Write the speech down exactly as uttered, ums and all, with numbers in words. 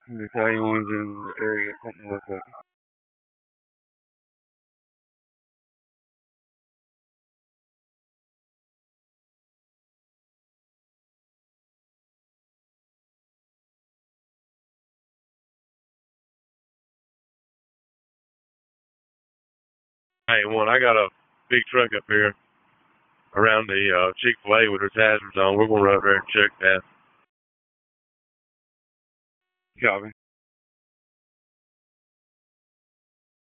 The Italian ones in the area, something like that. Hey, one, I got a big truck up here around the uh, Chick-fil-A with its hazards on. We're going to run up there and check that. Copy.